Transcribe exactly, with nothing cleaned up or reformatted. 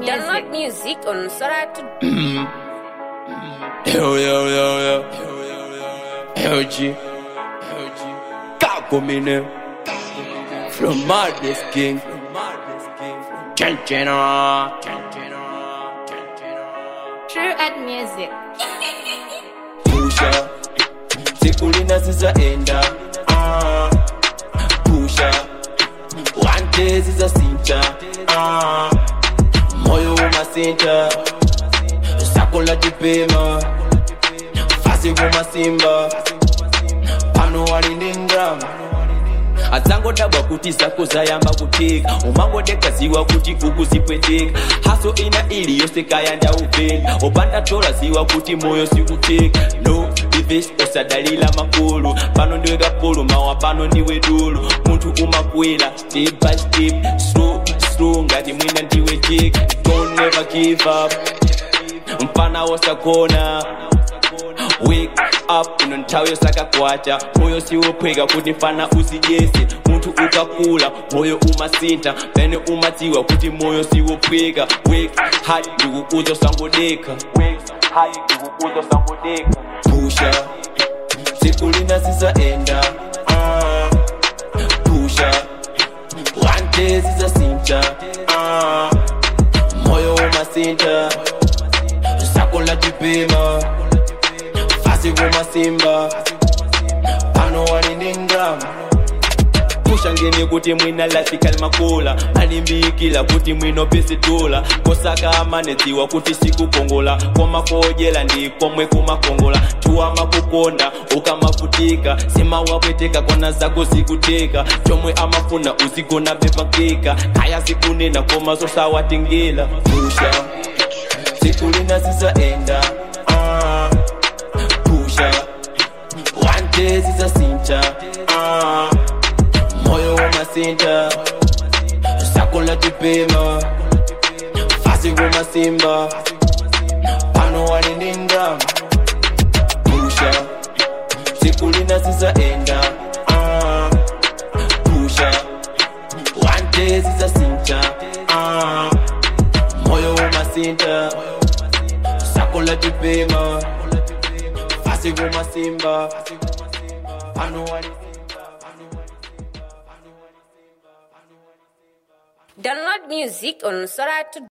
Download music on Soratu. Yo, yo, yo, yo. Yo, G. Kako mine. From Madness King. Chanchena. True at music. Pusha. Sikulina sisa enda. Ah. Pusha. One day sisa sincha. Ah. Moyo umasinta. Sakola dipema. Fasi kumasimba. Pano walindingram. Azango dabwa kuti zako zayamba kutika. Umango dekaziwa kuti kukuzipweteka. Haso ina ili yose kayanda upeni. Obanda tola ziwa kuti moyo sikuteka. No, divish osadalila makulu. Pano ndiwega polo mawa pano ndiwe dulu. Muntu umakwila, step by step. Slow, slow, ngati mwina ndiwe jig. Don't never give up. Mpana wasakona. Wake up, unontawe saka kwacha. Moyo siwopwega kuti fana usijesi. Muntu ukakula, moyo umasinta. Bene umatiwa kuti moyo siwopwega. Wake hard, ndugu uzo sangodeka. Wake hard, ndugu uzo sangodeka. Pusha, sikulina sisa enda. Ah. Pusha, one day sisa sincha. Ah. Moyo umasinta. Sakola dipema. Siguma simba Pano walindingram Pusha ngeni kuti mwina lasikal makula Animbikila kuti mwino pesi dola Kosaka amanetiwa kuti siku kongola Koma kojela ndi komwe kumakongola Chua makukonda uka mafutika Sema wapeteka kona zako sikuteka Chomwe amafuna uzigona bepa kika Kaya sikunena koma sosa watingila Pusha Sikulina sisa enda Ah One day is a cincha. Ah, moyo umasinta. Sakola dipema. Fasi kumasimba. Pano walindingram. Pusha. Sikulina sisa enda. Ah, pusha. One day is a cincha. Ah, moyo umasinta. Sakola dipema. Siguma simba. Download music on Soratu.